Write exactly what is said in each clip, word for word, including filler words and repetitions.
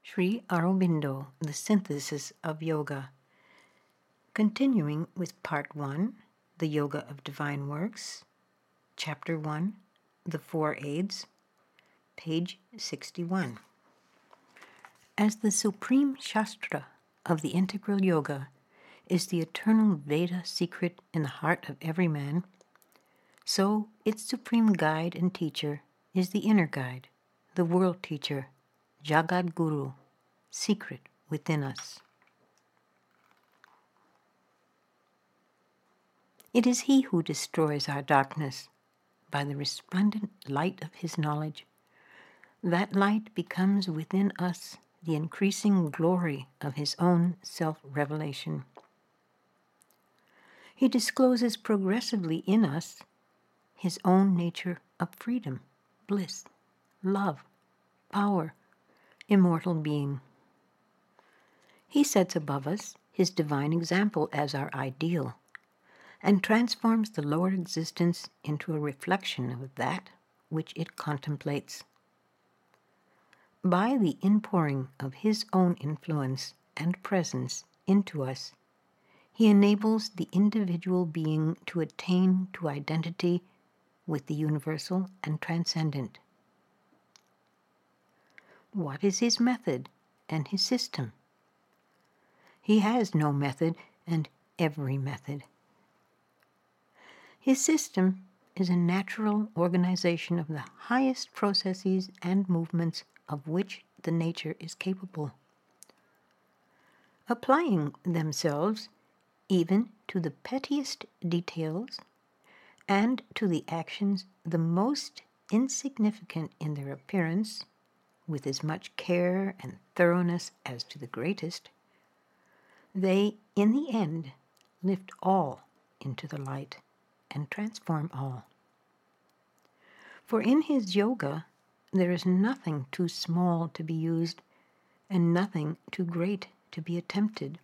Sri Aurobindo, The Synthesis of Yoga. Continuing with Part one, The Yoga of Divine Works, Chapter one, The Four Aids, page sixty-one. As the supreme Shastra of the integral yoga is the eternal Veda secret in the heart of every man, so its supreme guide and teacher is the inner guide, the world teacher, Jagat Guru, secret within us. It is he who destroys our darkness by the resplendent light of his knowledge. That light becomes within us the increasing glory of his own self-revelation. He discloses progressively in us his own nature of freedom, bliss, love, power, immortal being. He sets above us his divine example as our ideal and transforms the lower existence into a reflection of that which it contemplates. By the inpouring of his own influence and presence into us, he enables the individual being to attain to identity with the universal and transcendent. What is his method and his system? He has no method and every method. His system is a natural organization of the highest processes and movements of which the nature is capable, applying themselves even to the pettiest details and to the actions the most insignificant in their appearance, with as much care and thoroughness as to the greatest. They, in the end, lift all into the light and transform all. For in his yoga, there is nothing too small to be used and nothing too great to be attempted.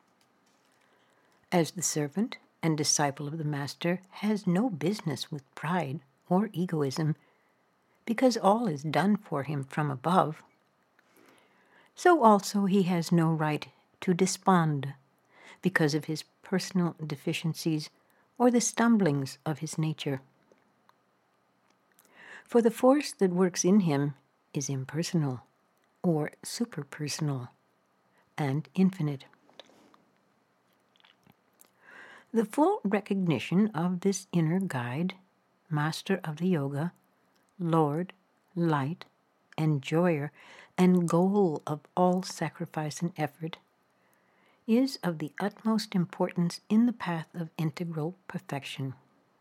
As the servant and disciple of the Master has no business with pride or egoism, because all is done for him from above, so also he has no right to despond because of his personal deficiencies or the stumblings of his nature. For the force that works in him is impersonal or superpersonal and infinite. The full recognition of this inner guide, master of the yoga, Lord, light, enjoyer, and goal of all sacrifice and effort, is of the utmost importance in the path of integral perfection.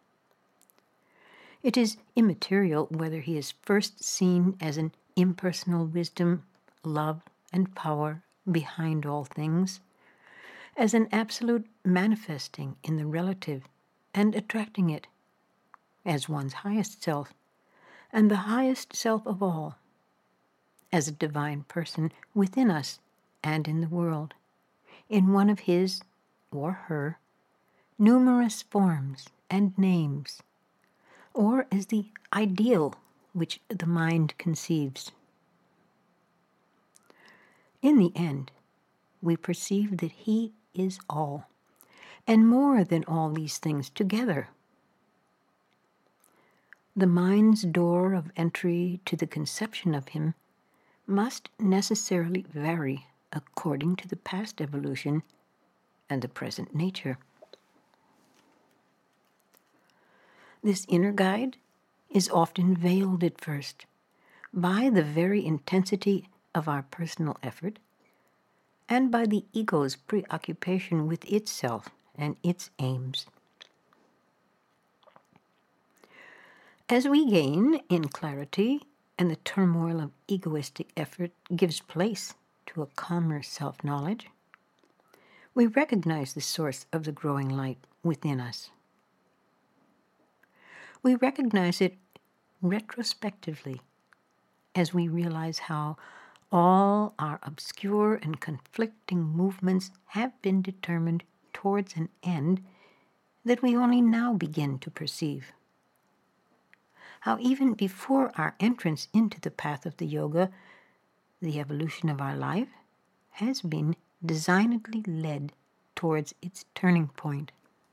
It is immaterial whether he is first seen as an impersonal wisdom, love, and power behind all things, as an absolute manifesting in the relative and attracting it, as one's highest self, and the highest self of all, as a divine person within us and in the world, in one of his, or her, numerous forms and names, or as the ideal which the mind conceives. In the end, we perceive that he is all, and more than all these things together. The mind's door of entry to the conception of him must necessarily vary according to the past evolution and the present nature. This inner guide is often veiled at first by the very intensity of our personal effort and by the ego's preoccupation with itself and its aims. As we gain in clarity and the turmoil of egoistic effort gives place to a calmer self-knowledge, we recognize the source of the growing light within us. We recognize it retrospectively as we realize how all our obscure and conflicting movements have been determined towards an end that we only now begin to perceive. How even before our entrance into the path of the yoga, the evolution of our life has been designedly led towards its turning point.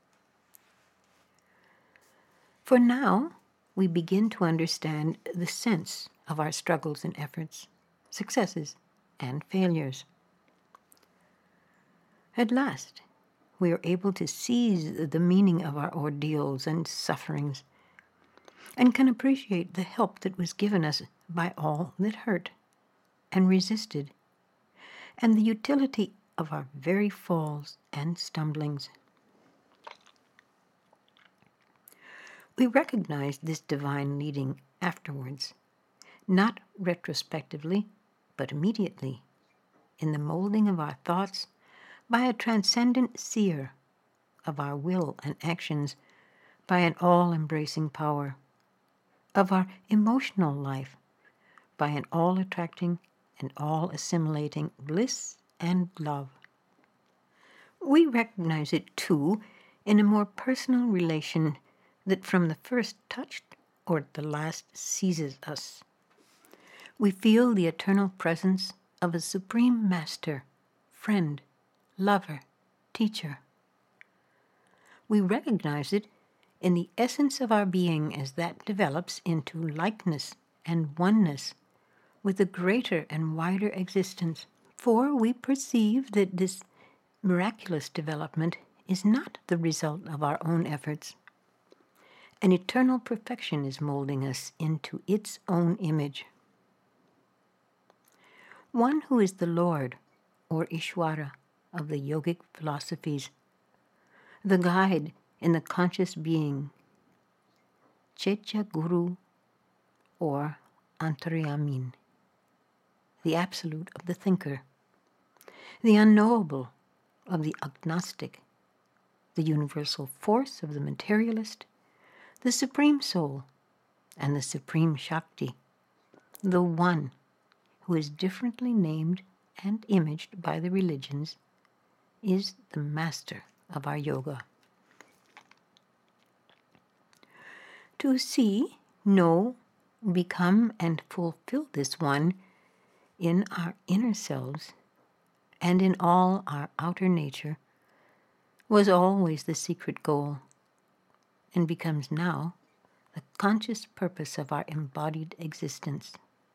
For now, we begin to understand the sense of our struggles and efforts, successes and failures. At last, we are able to seize the meaning of our ordeals and sufferings, and can appreciate the help that was given us by all that hurt and resisted, and the utility of our very falls and stumblings. We recognize this divine leading afterwards, not retrospectively, but immediately, in the molding of our thoughts by a transcendent seer, of our will and actions by an all-embracing power, of our emotional life by an all-attracting and all-assimilating bliss and love. We recognize it, too, in a more personal relation that from the first touched or at the last seizes us. We feel the eternal presence of a supreme master, friend, lover, teacher. We recognize it in the essence of our being as that develops into likeness and oneness with a greater and wider existence. For we perceive that this miraculous development is not the result of our own efforts. An eternal perfection is molding us into its own image. One who is the Lord, or Ishvara, of the yogic philosophies, the guide in the conscious being, Chetya Guru, or Antaryamin, the absolute of the thinker, the unknowable of the agnostic, the universal force of the materialist, the supreme soul, and the supreme Shakti, the one who is differently named and imaged by the religions, is the master of our yoga. To see, know, become, and fulfill this one in our inner selves and in all our outer nature was always the secret goal, and becomes now the conscious purpose of our embodied existence.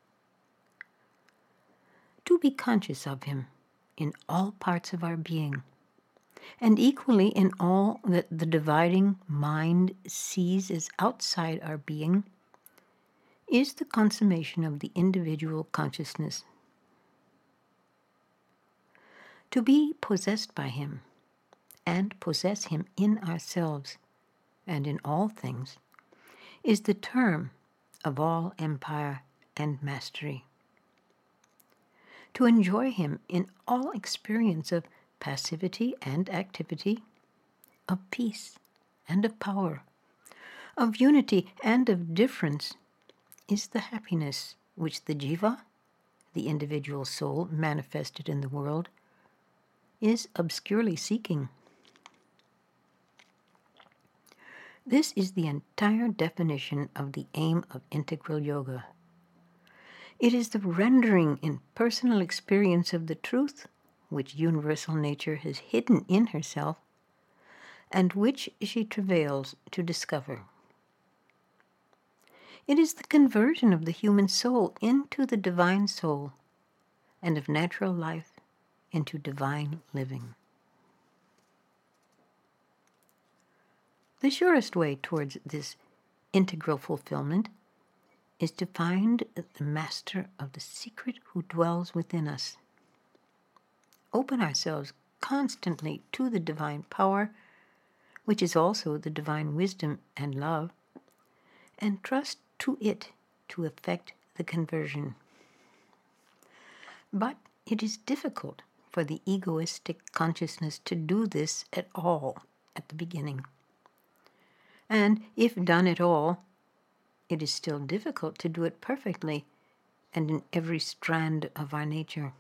To be conscious of Him in all parts of our being, and equally in all that the dividing mind sees as outside our being, is the consummation of the individual consciousness. To be possessed by Him, and possess Him in ourselves and in all things, is the term of all empire and mastery. To enjoy Him in all experience of passivity and activity, of peace and of power, of unity and of difference, is the happiness which the jiva, the individual soul manifested in the world, is obscurely seeking. This is the entire definition of the aim of integral yoga. It is the rendering in personal experience of the truth which universal nature has hidden in herself and which she travails to discover. It is the conversion of the human soul into the divine soul, and of natural life into divine living. The surest way towards this integral fulfillment is to find the master of the secret who dwells within us. Open ourselves constantly to the divine power, which is also the divine wisdom and love, and trust to it to effect the conversion. But it is difficult for the egoistic consciousness to do this at all at the beginning. And if done at all, it is still difficult to do it perfectly and in every strand of our nature.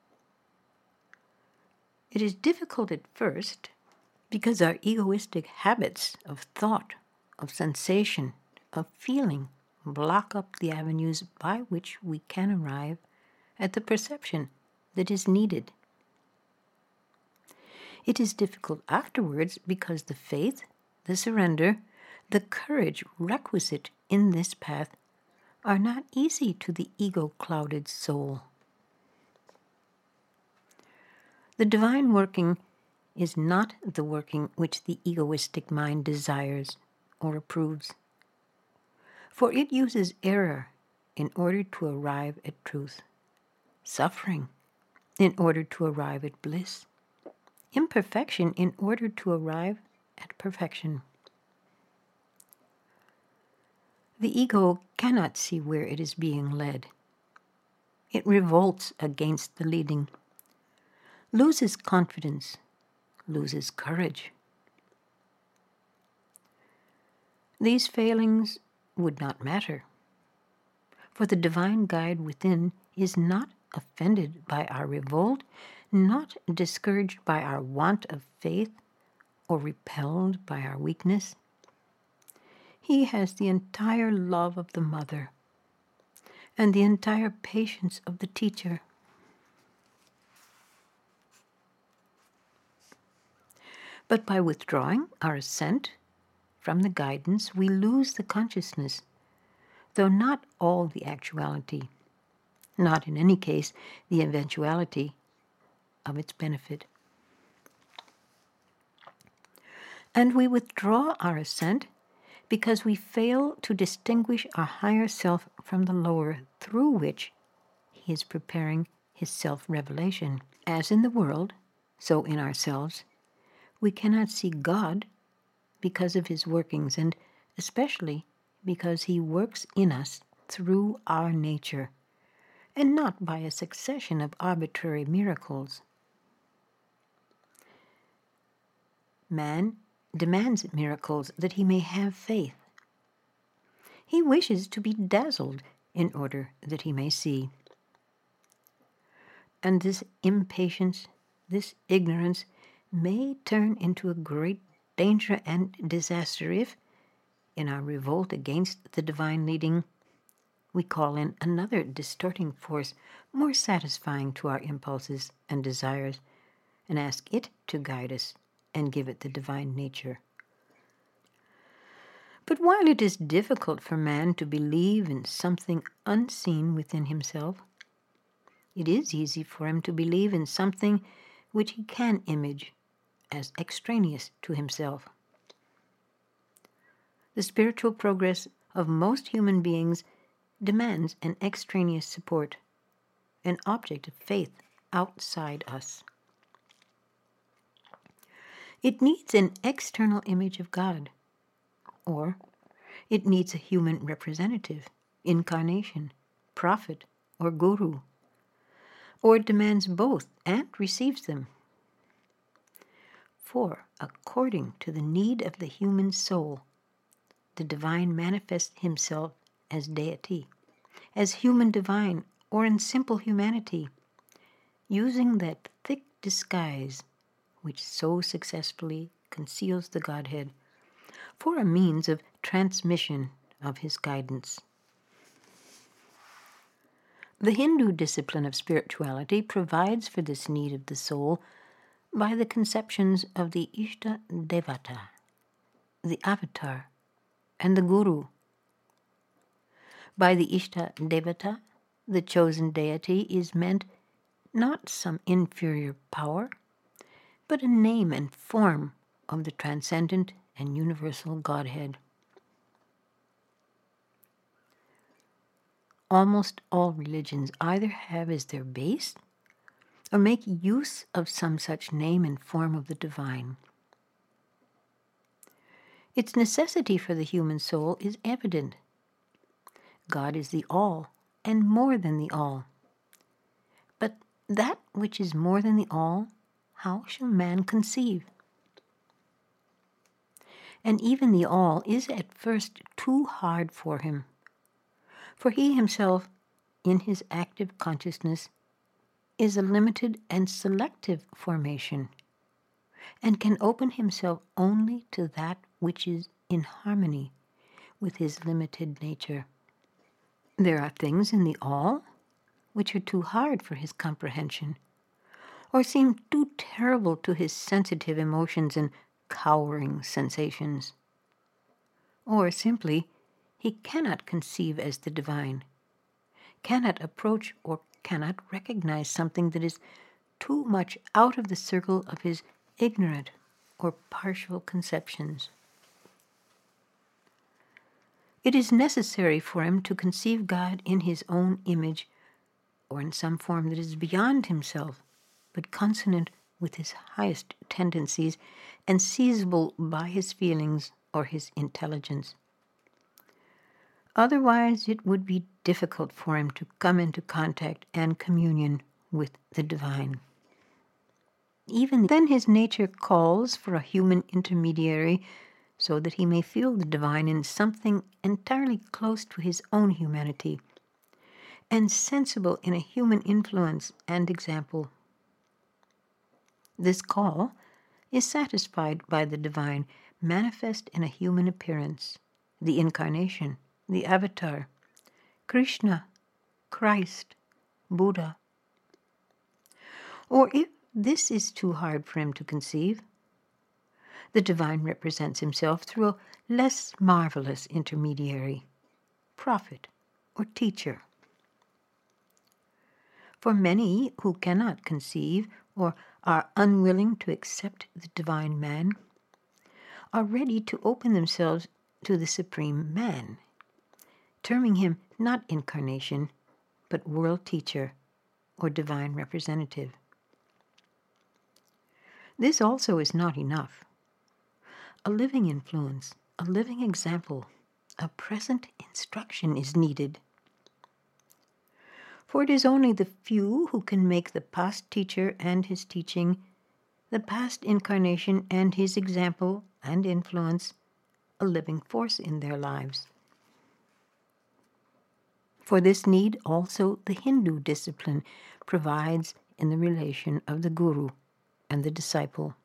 It is difficult at first because our egoistic habits of thought, of sensation, of feeling block up the avenues by which we can arrive at the perception that is needed. It is difficult afterwards because the faith, the surrender, the courage requisite in this path are not easy to the ego-clouded soul. The divine working is not the working which the egoistic mind desires or approves, for it uses error in order to arrive at truth, suffering in order to arrive at bliss, imperfection in order to arrive at perfection. The ego cannot see where it is being led. It revolts against the leading, loses confidence, loses courage. These failings would not matter, for the divine guide within is not offended by our revolt, not discouraged by our want of faith, or repelled by our weakness. He has the entire love of the mother and the entire patience of the teacher. But by withdrawing our assent from the guidance, we lose the consciousness, though not all the actuality, not in any case the eventuality of its benefit. And we withdraw our assent because we fail to distinguish our higher self from the lower through which he is preparing his self-revelation. As in the world, so in ourselves, we cannot see God because of his workings, and especially because he works in us through our nature, and not by a succession of arbitrary miracles. Man demands miracles that he may have faith. He wishes to be dazzled in order that he may see. And this impatience, this ignorance, may turn into a great danger and disaster if, in our revolt against the divine leading, we call in another distorting force more satisfying to our impulses and desires, and ask it to guide us and give it the divine nature. But while it is difficult for man to believe in something unseen within himself, it is easy for him to believe in something which he can image as extraneous to himself. The spiritual progress of most human beings demands an extraneous support, an object of faith outside us. It needs an external image of God, or it needs a human representative, incarnation, prophet, or guru, or it demands both and receives them. For, according to the need of the human soul, the divine manifests himself as deity, as human divine, or in simple humanity, using that thick disguise which so successfully conceals the Godhead, for a means of transmission of his guidance. The Hindu discipline of spirituality provides for this need of the soul by the conceptions of the Ishta Devata, the Avatar, and the Guru. By the Ishta Devata, the chosen deity is meant not some inferior power, but a name and form of the transcendent and universal Godhead. Almost all religions either have as their base or make use of some such name and form of the divine. Its necessity for the human soul is evident. God is the all and more than the all. But that which is more than the all, how shall man conceive? And even the all is at first too hard for him, for he himself, in his active consciousness, is a limited and selective formation, and can open himself only to that which is in harmony with his limited nature. There are things in the all which are too hard for his comprehension, or seem too terrible to his sensitive emotions and cowering sensations. Or simply, he cannot conceive as the divine, cannot approach or cannot recognize something that is too much out of the circle of his ignorant or partial conceptions. It is necessary for him to conceive God in his own image, or in some form that is beyond himself, but consonant with his highest tendencies and seizable by his feelings or his intelligence. Otherwise, it would be difficult for him to come into contact and communion with the divine. Even then, his nature calls for a human intermediary so that he may feel the divine in something entirely close to his own humanity and sensible in a human influence and example. This call is satisfied by the divine, manifest in a human appearance, the incarnation, the avatar, Krishna, Christ, Buddha. Or if this is too hard for him to conceive, the divine represents himself through a less marvelous intermediary, prophet or teacher. For many who cannot conceive or are unwilling to accept the divine man are ready to open themselves to the supreme man, terming him not incarnation, but world teacher or divine representative. This also is not enough. A living influence, a living example, a present instruction is needed. For it is only the few who can make the past teacher and his teaching, the past incarnation and his example and influence, a living force in their lives. For this need also the Hindu discipline provides in the relation of the guru and the disciple.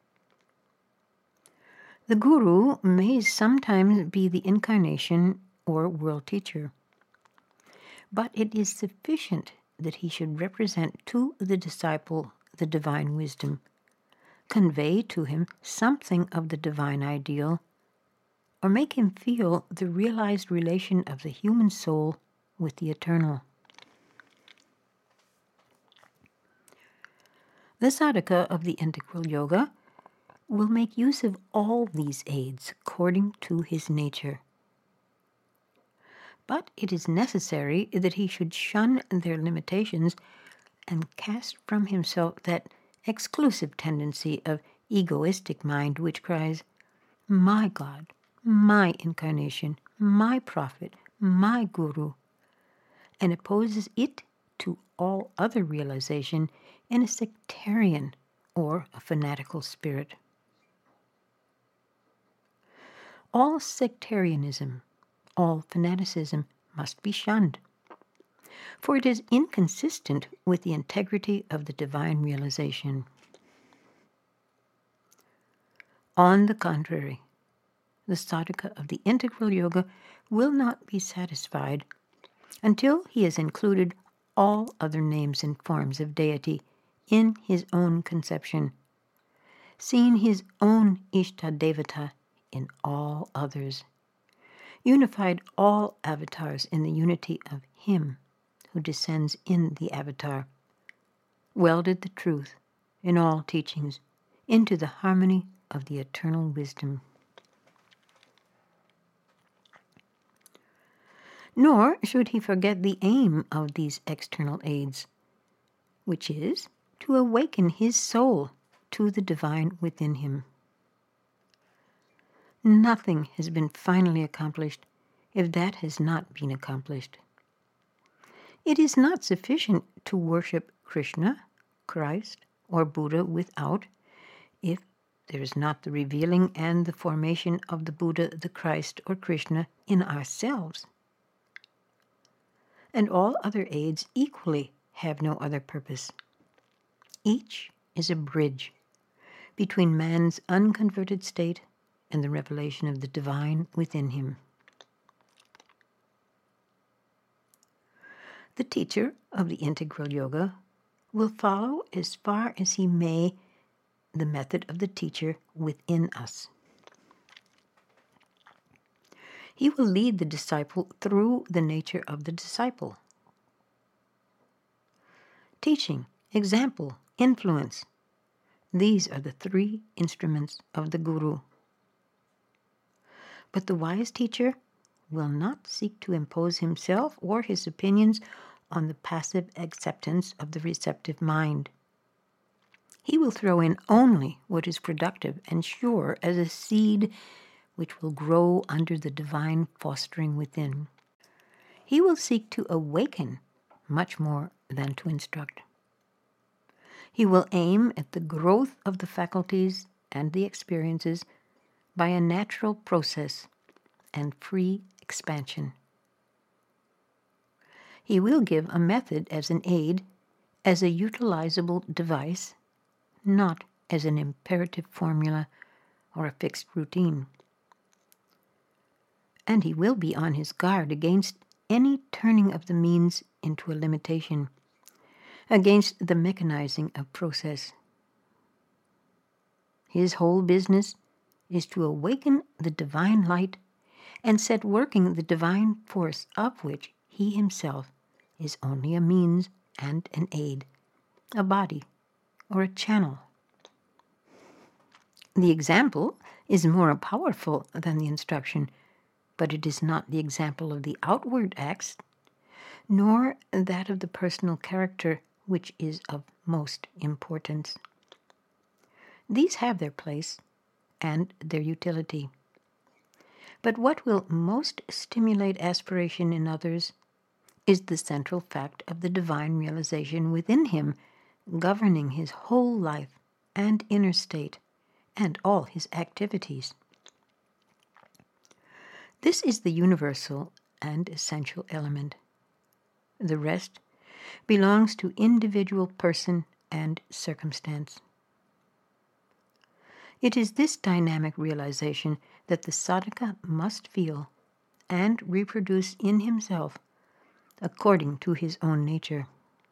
The guru may sometimes be the incarnation or world teacher, but it is sufficient that he should represent to the disciple the divine wisdom, convey to him something of the divine ideal, or make him feel the realized relation of the human soul with the eternal. The sadhaka of the integral yoga will make use of all these aids according to his nature. But it is necessary that he should shun their limitations and cast from himself that exclusive tendency of egoistic mind which cries, "My God, my incarnation, my prophet, my guru," and opposes it to all other realization in a sectarian or a fanatical spirit. All sectarianism, all fanaticism must be shunned, for it is inconsistent with the integrity of the divine realization. On the contrary, the sadhaka of the integral yoga will not be satisfied until he has included all other names and forms of deity in his own conception, seen his own Ishta Devata in all others, unified all avatars in the unity of him who descends in the avatar, welded the truth in all teachings into the harmony of the eternal wisdom. Nor should he forget the aim of these external aids, which is to awaken his soul to the divine within him. Nothing has been finally accomplished if that has not been accomplished. It is not sufficient to worship Krishna, Christ, or Buddha without, if there is not the revealing and the formation of the Buddha, the Christ, or Krishna in ourselves. And all other aids equally have no other purpose. Each is a bridge between man's unconverted state and the revelation of the divine within him. The teacher of the integral yoga will follow as far as he may the method of the teacher within us. He will lead the disciple through the nature of the disciple. Teaching, example, influence. These are the three instruments of the Guru. But the wise teacher will not seek to impose himself or his opinions on the passive acceptance of the receptive mind. He will throw in only what is productive and sure as a seed which will grow under the divine fostering within. He will seek to awaken much more than to instruct. He will aim at the growth of the faculties and the experiences by a natural process and free expansion. He will give a method as an aid, as a utilizable device, not as an imperative formula or a fixed routine. And he will be on his guard against any turning of the means into a limitation, against the mechanizing of process. His whole business is to awaken the divine light and set working the divine force of which he himself is only a means and an aid, a body or a channel. The example is more powerful than the instruction, but it is not the example of the outward acts, nor that of the personal character which is of most importance. These have their place and their utility. But what will most stimulate aspiration in others is the central fact of the divine realization within him, governing his whole life and inner state and all his activities. This is the universal and essential element. The rest belongs to individual person and circumstance. It is this dynamic realization that the sadhaka must feel and reproduce in himself according to his own nature.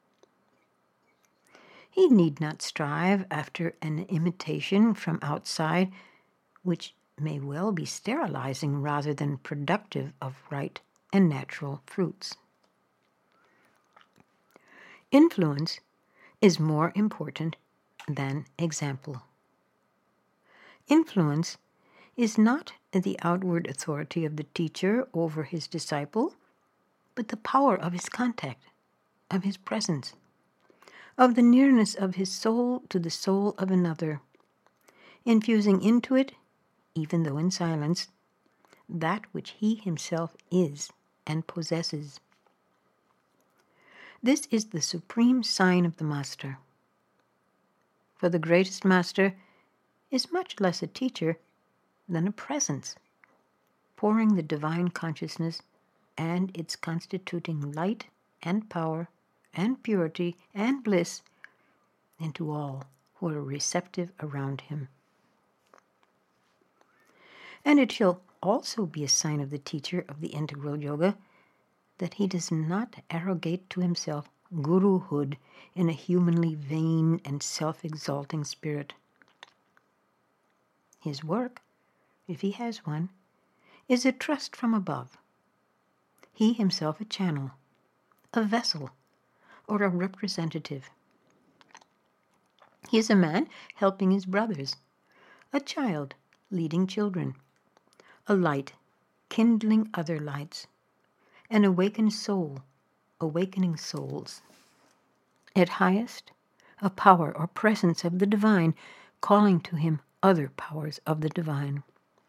He need not strive after an imitation from outside, which may well be sterilizing rather than productive of right and natural fruits. Influence is more important than example. Influence is not the outward authority of the teacher over his disciple, but the power of his contact, of his presence, of the nearness of his soul to the soul of another, infusing into it, even though in silence, that which he himself is and possesses. This is the supreme sign of the master. For the greatest master is much less a teacher than a presence, pouring the divine consciousness and its constituting light and power and purity and bliss into all who are receptive around him. And it shall also be a sign of the teacher of the integral yoga that he does not arrogate to himself guruhood in a humanly vain and self-exalting spirit. His work, if he has one, is a trust from above. He himself a channel, a vessel, or a representative. He is a man helping his brothers, a child leading children, a light kindling other lights, an awakened soul awakening souls. At highest, a power or presence of the divine calling to him other powers of the divine.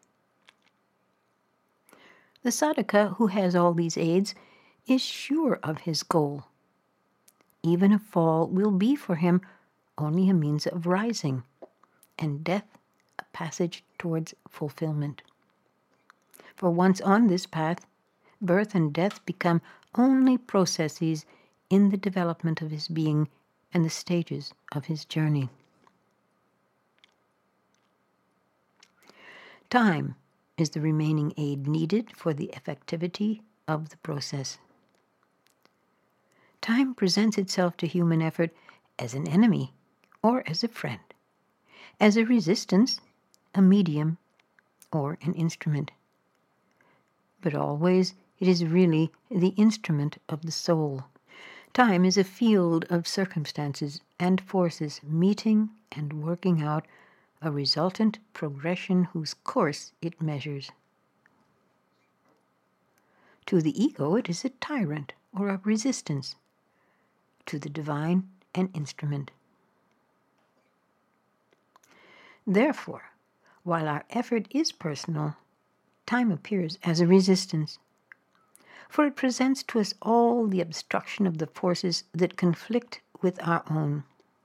The sadhaka who has all these aids is sure of his goal. Even a fall will be for him only a means of rising, and death a passage towards fulfillment. For once on this path, birth and death become only processes in the development of his being and the stages of his journey. Time is the remaining aid needed for the effectivity of the process. Time presents itself to human effort as an enemy or as a friend, as a resistance, a medium, or an instrument. But always it is really the instrument of the soul. Time is a field of circumstances and forces meeting and working out a resultant progression whose course it measures. To the ego, it is a tyrant or a resistance. To the divine, an instrument. Therefore, while our effort is personal, time appears as a resistance, for it presents to us all the obstruction of the forces that conflict with our own.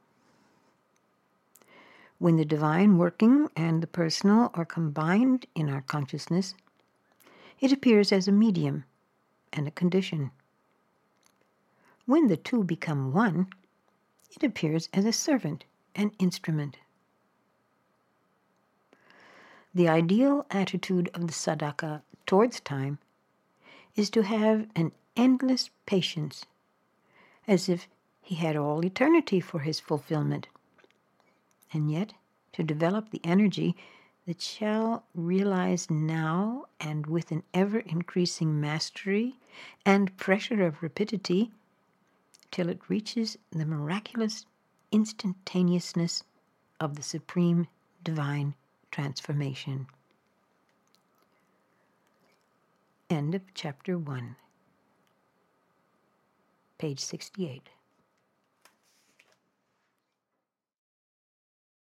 When the divine working and the personal are combined in our consciousness, it appears as a medium and a condition. When the two become one, it appears as a servant and instrument. The ideal attitude of the sadhaka towards time is to have an endless patience, as if he had all eternity for his fulfillment, and yet to develop the energy that shall realize now and with an ever-increasing mastery and pressure of rapidity till it reaches the miraculous instantaneousness of the supreme divine transformation. End of chapter one. Page sixty-eight.